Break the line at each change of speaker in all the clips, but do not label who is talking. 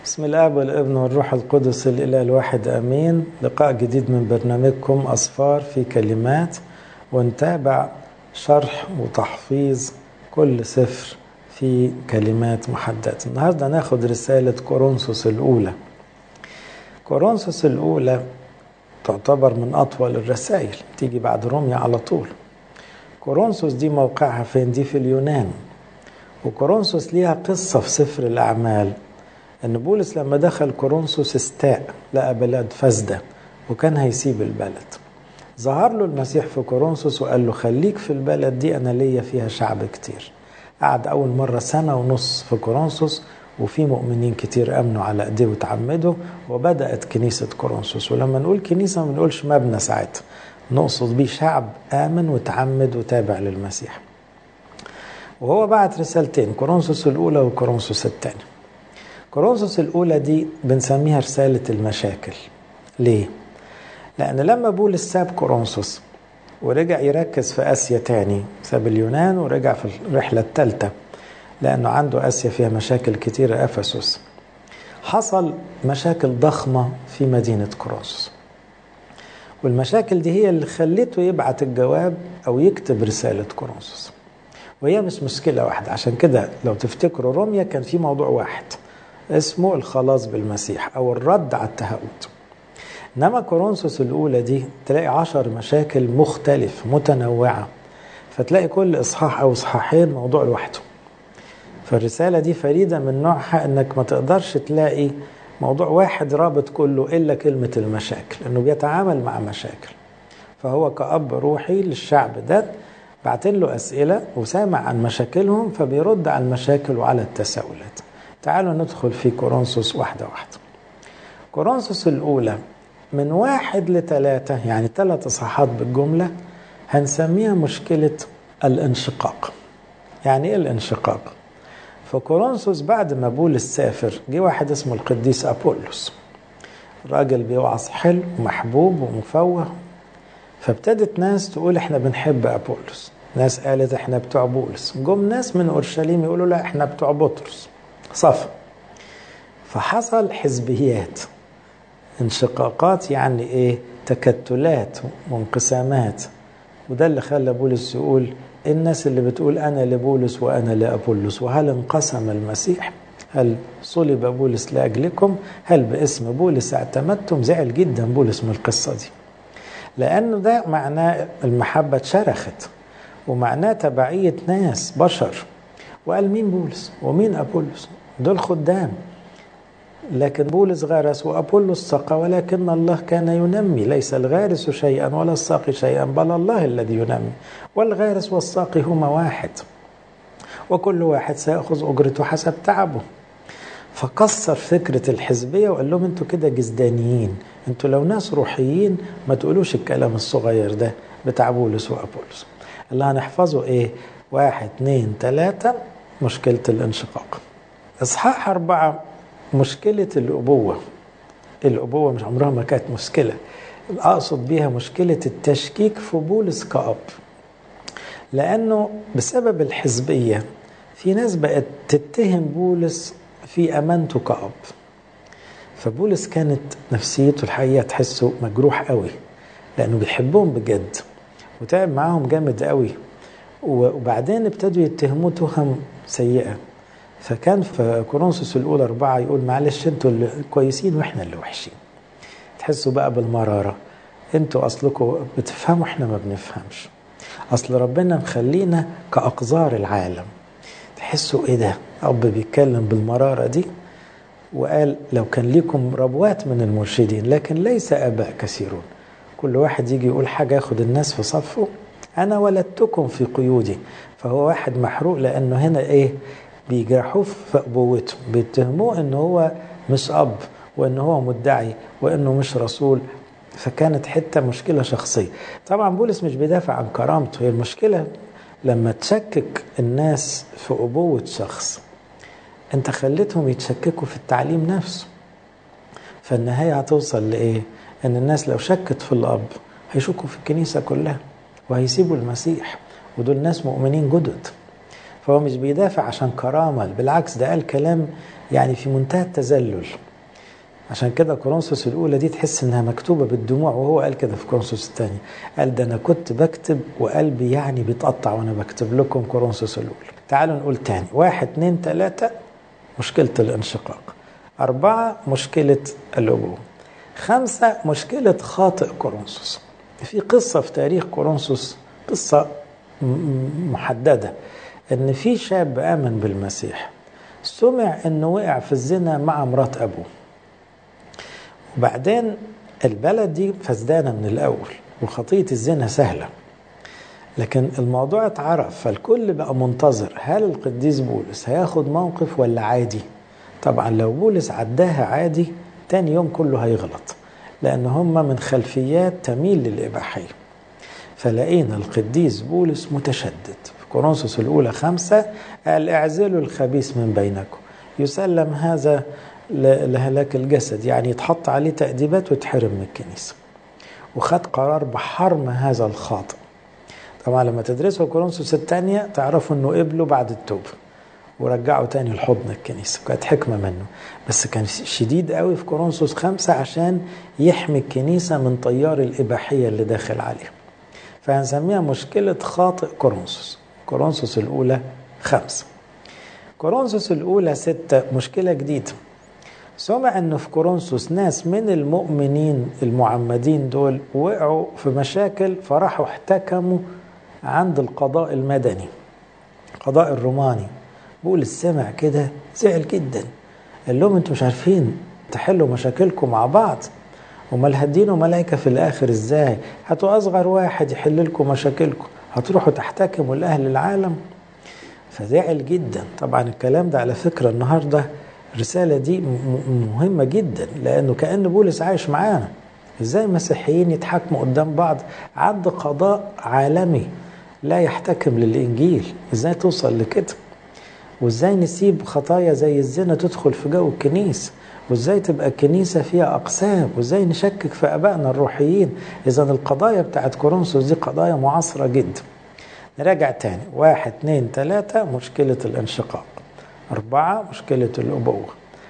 بسم الآب والابن والروح القدس الإله الواحد آمين. لقاء جديد من برنامجكم أصفار في كلمات، ونتابع شرح وتحفيظ كل سفر في كلمات محددة. النهاردة ناخد رسالة كورنثوس الأولى. كورنثوس الأولى تعتبر من أطول الرسائل، تيجي بعد روميا على طول. كورنثوس دي موقعها فين؟ دي في اليونان. وكورنثوس ليها قصة في سفر الأعمال، ان بولس لما دخل كورنثوس استاء، لقى بلد فاسدة وكان هيسيب البلد. ظهر له المسيح في كورنثوس وقال له خليك في البلد دي، انا ليا فيها شعب كتير. قعد اول مرة 1.5 سنة في كورنثوس، وفي مؤمنين كتير امنوا على ايديه وتعمدوا، وبدأت كنيسة كورنثوس. ولما نقول كنيسة ما بنقولش مبنى ساعتها، نقصد بيه شعب آمن وتعمد وتابع للمسيح. وهو بعت رسالتين، كورنثوس الأولى وكورنثوس الثانية. كورنثوس الأولى دي بنسميها رسالة المشاكل. ليه؟ لأن لما بولس ساب كورنثوس ورجع يركز في آسيا تاني، ساب اليونان ورجع في الرحلة الثالثة، لأنه عنده آسيا فيها مشاكل كتيرة، أفسس، حصل مشاكل ضخمة في مدينة كورنثوس. والمشاكل دي هي اللي خلته يبعت الجواب أو يكتب رسالة كورنثوس. وهي مش مشكلة واحدة، عشان كده لو تفتكروا روميا كان في موضوع واحد اسمه الخلاص بالمسيح أو الرد على التهاوت. إنما كورنثوس الأولى دي تلاقي 10 مشاكل مختلفة متنوعة، فتلاقي كل إصحاح أو إصحاحين موضوع لوحده. فالرسالة دي فريدة من نوعها، إنك ما تقدرش تلاقي موضوع واحد رابط كله إلا كلمة المشاكل، إنه بيتعامل مع مشاكل. فهو كأب روحي للشعب ده بعتين له أسئلة وسامع عن مشاكلهم، فبيرد على المشاكل وعلى التساؤلات. تعالوا ندخل في كورنثوس واحدة واحدة. كورنثوس الأولى من 1 ل3، يعني 3 إصحاحات بالجملة، هنسميها مشكلة الانشقاق. يعني إيه الانشقاق؟ فكورنثوس بعد ما بولس سافر، جه واحد اسمه القديس أبولس، راجل بيوعظ حلو ومحبوب ومفوه. فابتدت ناس تقول احنا بنحب أبولس، ناس قالت احنا بتوع بولس، جم ناس من أورشليم يقولوا لا احنا بتوع بطرس. صف. فحصل حزبيات، انشقاقات، يعني ايه؟ تكتلات وانقسامات. وده اللي خلى بولس يقول الناس اللي بتقول انا لبولس وانا لأبولس، وهل انقسم المسيح؟ هل صلب بولس لاجلكم؟ هل باسم بولس اعتمدتم؟ زعل جدا بولس من القصه دي، لانه ده معناه المحبه اتشرخت، ومعناه تبعيه ناس بشر. وقال مين بولس ومين أبولس؟ دول خدام، لكن بولس غرس وأبولس سقى، ولكن الله كان ينمي. ليس الغارس شيئا ولا الساقي شيئا، بل الله الذي ينمي. والغارس والساقي هما واحد، وكل واحد سيأخذ أجرته حسب تعبه. فكسر فكرة الحزبية وقال لهم انتوا كده جزدانيين، انتوا لو ناس روحيين ما تقولوش الكلام الصغير ده بتاع بولس وأبولس. اللي هنحفظه ايه؟ 1 2 3 مشكلة الانشقاق. إصحاح 4 مشكلة الأبوة. الأبوة مش عمرها ما كانت مشكلة، أقصد بيها مشكلة التشكيك في بولس كأب، لأنه بسبب الحزبية في ناس بقت تتهم بولس في أمانته كأب. فبولس كانت نفسيته الحقيقة تحسه مجروح قوي، لأنه بيحبهم بجد وتعب معاهم جامد قوي، وبعدين ابتدوا يتهموه تهم سيئة. فكان في كورنثوس الأولى 4 يقول معلش انتوا اللي كويسين واحنا اللي وحشين. تحسوا بقى بالمرارة، انتوا أصلكم بتفهموا احنا ما بنفهمش، أصل ربنا مخلينا كأقذار العالم. تحسوا ايه ده؟ أب بيتكلم بالمرارة دي، وقال لو كان ليكم ربوات من المرشدين لكن ليس آباء كثيرون. كل واحد يجي يقول حاجة ياخد الناس في صفه. أنا ولدتكم في قيودي. فهو واحد محروق، لأنه هنا إيه؟ بيجرحوه في أبوته، بيتهموه إنه هو مش أب، وإنه هو مدعي، وإنه مش رسول. فكانت حتة مشكلة شخصية. طبعا بولس مش بيدافع عن كرامته، هي المشكلة لما تشكك الناس في أبوة شخص، أنت خليتهم يتشككوا في التعليم نفسه. فالنهاية هتوصل لإيه؟ إن الناس لو شكت في الأب هيشكوا في الكنيسة كلها وهيسيبوا المسيح، ودول ناس مؤمنين جدد. فهو مش بيدافع عشان كرامة، بالعكس ده قال كلام يعني في منتهى التذلل. عشان كده كورنثوس الأولى دي تحس إنها مكتوبة بالدموع، وهو قال كده في كورنثوس الثانية، قال ده أنا كنت بكتب وقلبي يعني بيتقطع وأنا بكتب لكم كورنثوس الأولى. تعالوا نقول تاني: 1 2 3 مشكلة الانشقاق، 4 مشكلة الأبوة، 5 مشكلة خاطئ كورنثوس. في قصة في تاريخ كورنثوس، قصة محددة، إن في شاب آمن بالمسيح سمع إنه وقع في الزنا مع مرات أبوه، وبعدين البلد دي فسدانة من الأول وخطية الزنا سهلة، لكن الموضوع اتعرف، فالكل بقى منتظر هل القديس بولس هياخد موقف ولا عادي. طبعا لو بولس عداها عادي تاني يوم كله هيغلط، لأن هم من خلفيات تميل للإباحية. فلقينا القديس بولس متشدد في كورنثوس الأولى 5 قال: اعزلوا الخبيث من بينكم، يسلم هذا لهلاك الجسد، يعني يتحط عليه تأديبات ويتحرم من الكنيسة. وخد قرار بحرم هذا الخاطئ. طبعا لما تدرسوا كورنثوس الثانية تعرفوا انه قبلوا بعد التوبة ورجعوا تاني لحضن الكنيسة، كانت حكمة منه، بس كان شديد قوي في كورنثوس 5 عشان يحمي الكنيسة من تيار الإباحية اللي داخل عليها. فهنسميها مشكلة خاطئ كورنثوس. كورنثوس الأولى 5. كورنثوس الأولى 6 مشكلة جديدة. سمع أنه في كورنثوس ناس من المؤمنين المعمدين دول وقعوا في مشاكل، فراحوا احتكموا عند القضاء المدني، القضاء الروماني. بولس سمع كده زعل جدا، قال لهم: انتوا مش عارفين تحلوا مشاكلكم مع بعض؟ امال هدينوا ملائكة في الآخر ازاي؟ هاتوا أصغر واحد يحل لكم مشاكلكم، هتروحوا تحتكموا لأهل العالم؟ فزعل جدا. طبعا الكلام ده على فكرة النهاردة الرسالة دي مهمة جدا، لأنه كأن بولس عايش معانا. ازاي مسيحيين يتحكموا قدام بعض عند قضاء عالمي لا يحتكم للإنجيل؟ ازاي توصل لكده؟ وازاي نسيب خطايا زي الزنا تدخل في جو الكنيسة؟ وازاي تبقى الكنيسة فيها أقسام؟ وازاي نشكك في أبائنا الروحيين؟ إذن القضايا بتاعت كورنثوس دي قضايا معاصرة جدا. نراجع تاني: 1 2 3 مشكلة الانشقاق، 4 مشكلة الأبوة،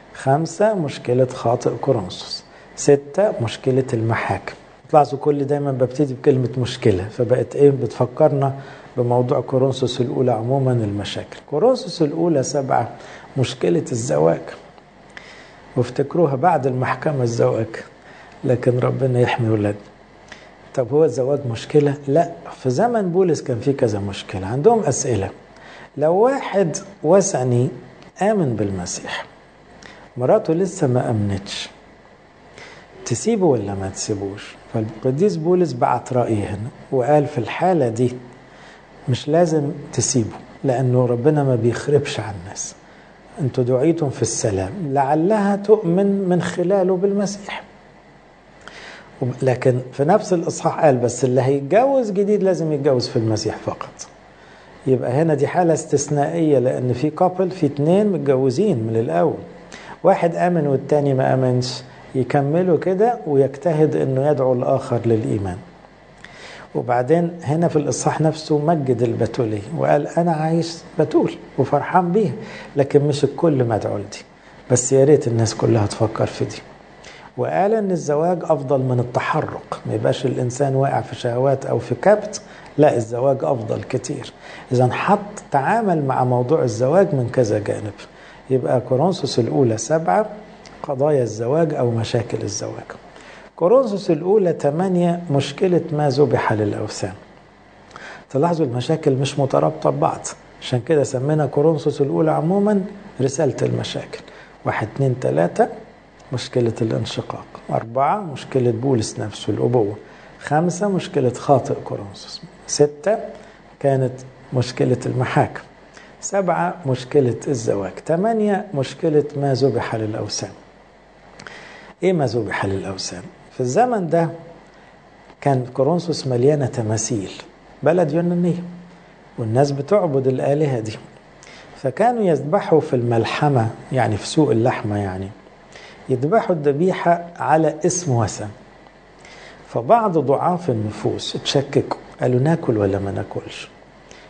5 مشكلة خاطئ كورنثوس، 6 مشكلة المحاكم. تلاحظوا كل دايما ببتدي بكلمة مشكلة، فبقت ايه بتفكرنا بموضوع كورنثوس الأولى عموما المشاكل. كورنثوس الأولى 7 مشكلة الزواج، وافتكروها بعد المحكمة الزواج، لكن ربنا يحمي ولادنا. طب هو الزواج مشكلة؟ لا، في زمن بولس كان في كذا مشكلة. عندهم أسئلة: لو واحد وثني آمن بالمسيح مراته لسه ما أمنتش، تسيبه ولا ما تسيبوش؟ فالقديس بولس بعت رأيه هنا وقال في الحالة دي مش لازم تسيبه، لأنه ربنا ما بيخربش على الناس، انتوا دعيتم في السلام لعلها تؤمن من خلاله بالمسيح. لكن في نفس الإصحاح قال بس اللي هيتجوز جديد لازم يتجوز في المسيح فقط. يبقى هنا دي حالة استثنائية، لأن في كابل، في 2 متجوزين من الأول، واحد آمن والتاني ما آمنش، يكملوا كده ويجتهد أنه يدعو الآخر للإيمان. وبعدين هنا في الإصحاح نفسه مجد البتولية وقال أنا عايش بتول وفرحان بيه، لكن مش الكل مدعو لدي، بس يا ريت الناس كلها تفكر في دي. وقال أن الزواج أفضل من التحرق، ما يبقاش الإنسان واقع في شهوات أو في كبت، لا الزواج أفضل كتير. إذن حط تعامل مع موضوع الزواج من كذا جانب. يبقى كورنثوس الأولى 7 قضايا الزواج أو مشاكل الزواج. كورنثوس الأولى 8 مشكلة ما ذبح للأوثان. تلاحظوا المشاكل مش مترابطة ببعض، عشان كده سمينا كورنثوس الأولى عموما رسالة المشاكل. 1 2 3 مشكلة الانشقاق، 4 مشكلة بولس نفسه الأبوة، 5 مشكلة خاطئ كورنثوس، 6 كانت مشكلة المحاكم، 7 مشكلة الزواج، 8 مشكلة ما ذبح للأوثان. إيه ما ذبح للأوثان؟ في الزمن ده كان كورنثوس مليانة تماثيل، بلد يونانية والناس بتعبد الآلهة دي، فكانوا يذبحوا في الملحمة، يعني في سوق اللحمة، يعني يذبحوا الذبيحة على اسم وثن. فبعض ضعاف النفوس اتشككوا، قالوا ناكل ولا ما ناكلش؟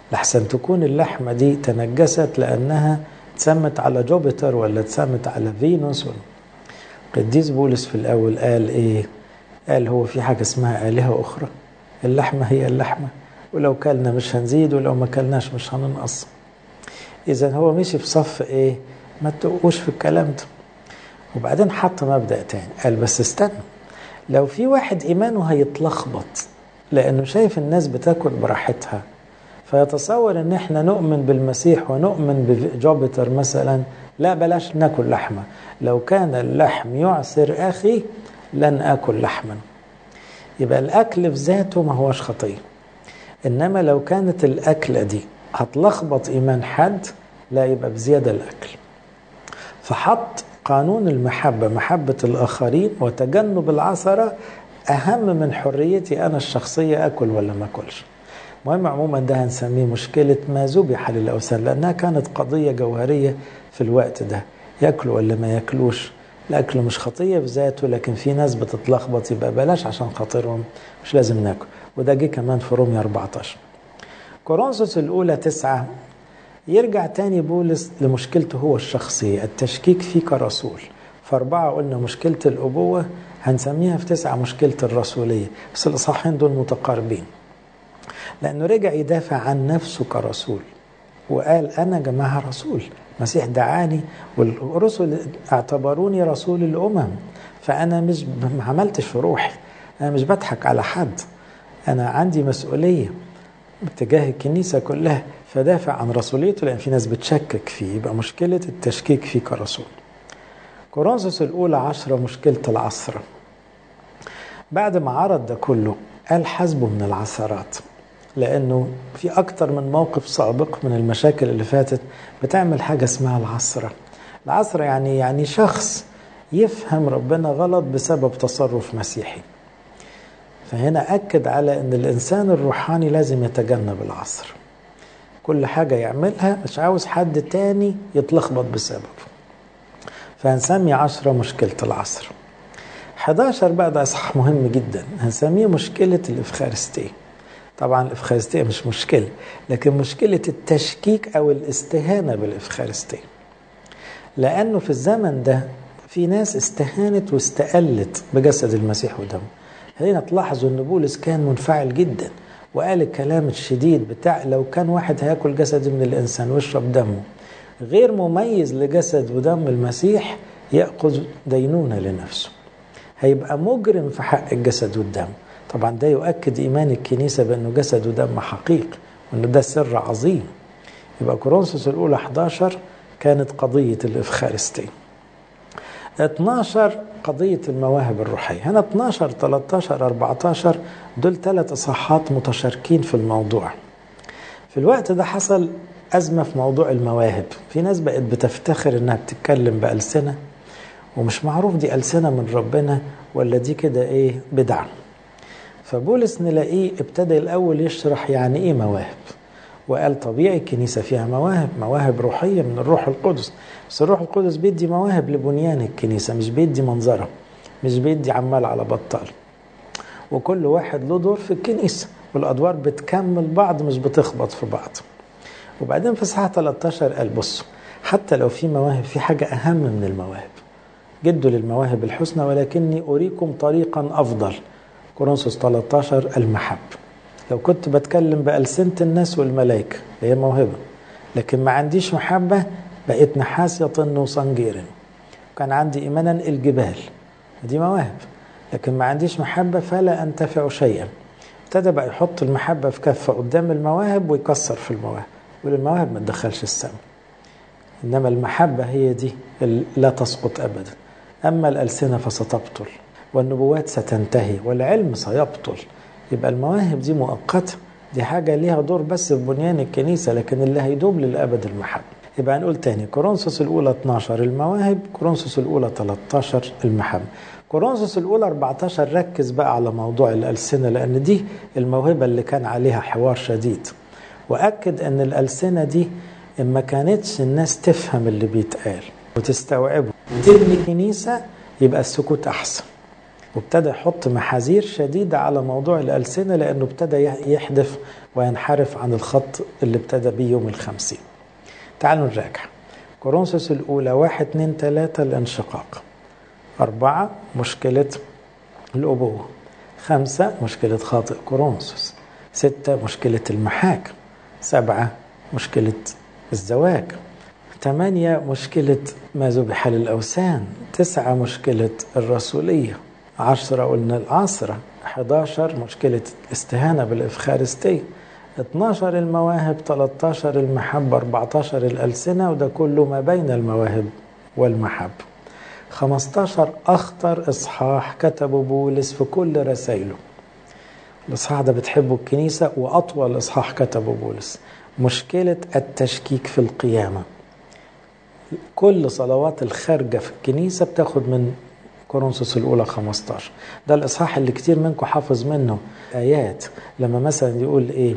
لحسن تكون اللحمة دي تنجست لأنها تسمت على جوبيتر ولا تسمت على فينوس. قديس بولس في الأول قال إيه؟ قال هو في حاجة اسمها آلهة أخرى؟ اللحمة هي اللحمة، ولو كلنا مش هنزيد ولو ما كلناش مش هننقص. إذا هو مشي في صف إيه؟ ما تقوش في الكلام ده. وبعدين حط مبدأ تاني، قال بس استنى، لو في واحد إيمانه هيتلخبط لأنه شايف الناس بتاكل براحتها، فيتصور ان احنا نؤمن بالمسيح ونؤمن بجوبيتر مثلا، لا بلاش ناكل لحمة، لو كان اللحم يعسر أخي لن أكل لحما. يبقى الأكل في ذاته ما هوش خطية، إنما لو كانت الأكلة دي هتلخبط إيمان حد، لا يبقى بزيادة الأكل. فحط قانون المحبة، محبة الآخرين وتجنب العثرة أهم من حريتي أنا الشخصية أكل ولا ما أكلش. مهم عموما ده هنسميه مشكلة ما ذبح للأوثان، لأنها كانت قضية جوهرية في الوقت ده، يأكلوا ولا ما يأكلوش. الأكل مش خطية في ذاته، لكن في ناس بتتلخبط، يبقى بلاش عشان خاطرهم مش لازم ناكل. وده جه كمان في رومية 14. كورنثوس الأولى 9 يرجع تاني بولس لمشكلته هو الشخصية، التشكيك فيه كرسول. فأربعة قلنا مشكلة الأبوة، هنسميها في 9 مشكلة الرسولية، بس الإصحاحين دول متقاربين، لأنه رجع يدافع عن نفسه كرسول وقال أنا جماعة رسول، المسيح دعاني والرسل اعتبروني رسول الأمم، فأنا مش ما عملتش في روحي، أنا مش بضحك على حد، أنا عندي مسؤولية باتجاه الكنيسة كلها، فدافع عن رسوليته لأن في ناس بتشكك فيه. يبقى مشكلة التشكيك فيه كرسول. كورنثوس الأولى 10 مشكلة العثرة. بعد ما عرض ده كله قال حسبه من العثرات، لأنه في أكتر من موقف سابق من المشاكل اللي فاتت بتعمل حاجة اسمها العثرة. العثرة يعني شخص يفهم ربنا غلط بسبب تصرف مسيحي. فهنا أكد على أن الإنسان الروحاني لازم يتجنب العثرة، كل حاجة يعملها مش عاوز حد تاني يتلخبط بسببه. فهنسمي 10 مشكلة العثرة. 11 بقى ده إصحاح مهم جدا، هنسميه مشكلة الإفخارستية. طبعا الإفخارستية مش مشكلة، لكن مشكلة التشكيك أو الاستهانة بالإفخارستية، لأنه في الزمن ده في ناس استهانت واستقلت بجسد المسيح ودمه. هنا تلاحظوا أن بولس كان منفعل جدا وقال الكلام الشديد بتاع لو كان واحد هياكل جسد من الإنسان ويشرب دمه غير مميز لجسد ودم المسيح يأخذ دينونة لنفسه، هيبقى مجرم في حق الجسد والدم. طبعا ده يؤكد إيمان الكنيسة بأنه جسد ودم حقيقي وأنه ده سر عظيم. يبقى كورنثوس الأولى 11 كانت قضية الإفخارستية. 12 قضية المواهب الروحية. هنا 12 13 14 دول 3 إصحاحات متشاركين في الموضوع. في الوقت ده حصل أزمة في موضوع المواهب، في ناس بقت بتفتخر إنها بتتكلم بألسنة ومش معروف دي ألسنة من ربنا ولا دي كده إيه بدعة. فبولس نلاقيه ابتدى الأول يشرح يعني إيه مواهب، وقال طبيعي الكنيسة فيها مواهب روحية من الروح القدس، بس الروح القدس بيدي مواهب لبنيان الكنيسة، مش بيدي منظرة، مش بيدي عمال على بطال، وكل واحد له دور في الكنيسة والأدوار بتكمل بعض مش بتخبط في بعض. وبعدين في صحة 13 قال بصوا حتى لو في مواهب في حاجة أهم من المواهب، جدوا للمواهب الحسنى ولكني أريكم طريقا أفضل. كورنثوس 13 المحب. لو كنت بتكلم بألسنة الناس والملائكة هي موهبة، لكن ما عنديش محبة بقيت نحاس يطن وصنجير. كان عندي إيمانا الجبال، دي مواهب، لكن ما عنديش محبة فلا أنتفع شيئا. ابتدى بقى يحط المحبة في كفة قدام المواهب ويكسر في المواهب، والمواهب ما تدخلش السماء، إنما المحبة هي دي لا تسقط أبدا. أما الألسنة فستبطل والنبوات ستنتهي والعلم سيبطل. يبقى المواهب دي مؤقتة، دي حاجة ليها دور بس في بنيان الكنيسة، لكن اللي هيدوم للأبد المحبة. يبقى نقول تاني كورنثوس الأولى 12 المواهب، كورنثوس الأولى 13 المحبة. كورنثوس الأولى 14 ركز بقى على موضوع الألسنة، لأن دي الموهبة اللي كان عليها حوار شديد، وأكد أن الألسنة دي إما كانتش الناس تفهم اللي بيتقال وتستوعبه وتبني كنيسة يبقى السكوت أحسن، وابتدى يحط محاذير شديدة على موضوع الألسنة، لأنه ابتدى يحدث وينحرف عن الخط اللي ابتدى بيه يوم الخمسين. تعالوا نراجع. كورنثوس الأولى 1 2 3 الانشقاق، 4 مشكلة الأبوة، 5 مشكلة خاطئ كورنثوس، 6 مشكلة المحاكم، 7 مشكلة الزواج، 8 مشكلة ما ذبح للأوثان، 9 مشكلة الرسولية، 10 قلنا العصرة، 11 مشكلة الاستهانة بالإفخارستية، 12 المواهب، 13 المحبة، 14 الألسنة، وده كله ما بين المواهب والمحبة. 15 أخطر إصحاح كتبه بولس في كل رسائله. الإصحاح ده بتحبه الكنيسة، وأطول إصحاح كتبه بولس، مشكلة التشكيك في القيامة. كل صلوات الخارجة في الكنيسة بتاخد من كورنثوس الأولى 15. ده الإصحاح اللي كتير منكم حافظ منه آيات، لما مثلا يقول إيه،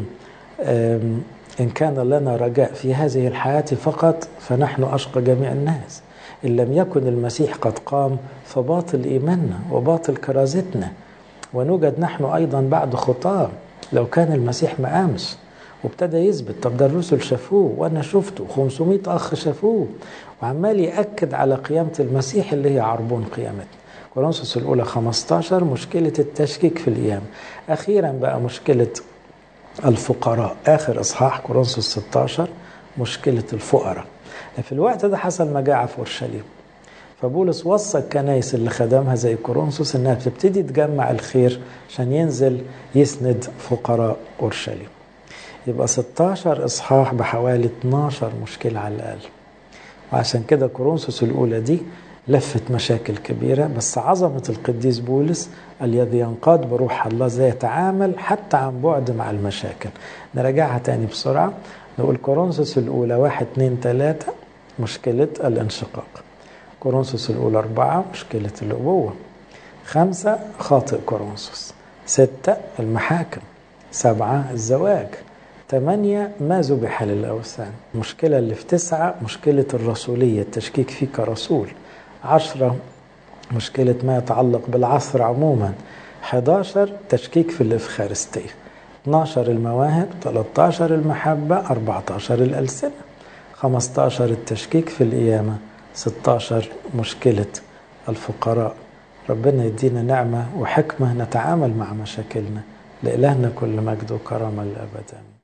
إن كان لنا رجاء في هذه الحياة فقط فنحن أشقى جميع الناس، إن لم يكن المسيح قد قام فباطل إيماننا وباطل كرازتنا، ونوجد نحن أيضا بعد خطاه لو كان المسيح ما قامش. وابتدى يثبت، طب ده الرسل شافوه وأنا شفته، 500 أخ شافوه، وعمال يأكد على قيامة المسيح اللي هي عربون قيامتنا. كورنثوس الأولى 15 مشكلة التشكيك في القيامة. أخيرا بقى مشكلة الفقراء، آخر إصحاح كورنثوس 16 مشكلة الفقراء. في الوقت ده حصل مجاعة في أورشليم، فبولس وصى الكنائس اللي خدمها زي كورنثوس إنها بتبتدي تجمع الخير عشان ينزل يسند فقراء أورشليم. يبقى 16 إصحاح بحوالي 12 مشكلة على الأقل. وعشان كده كورنثوس الأولى دي لفت مشاكل كبيرة، بس عظمة القديس بولس الذي ينقاد بروح الله زي يتعامل حتى عن بعد مع المشاكل. نراجعها تاني بسرعة. نقول كورنثوس الأولى 1 2 3 مشكلة الانشقاق، كورنثوس الأولى 4 مشكلة الأبوة، 5 خاطئ كورنثوس، 6 المحاكم، 7 الزواج، 8 ما ذبح للأوثان. المشكلة اللي في 9 مشكلة الرسولية، التشكيك فيه كرسول، 10 مشكلة ما يتعلق بالعصر عموما، 11 تشكيك في الإفخارستية، 12 المواهب، 13 المحبة، 14 الألسنة، 15 التشكيك في القيامة، 16 مشكلة الفقراء. ربنا يدينا نعمة وحكمة نتعامل مع مشاكلنا. لإلهنا كل مجد وكرامة للأبد.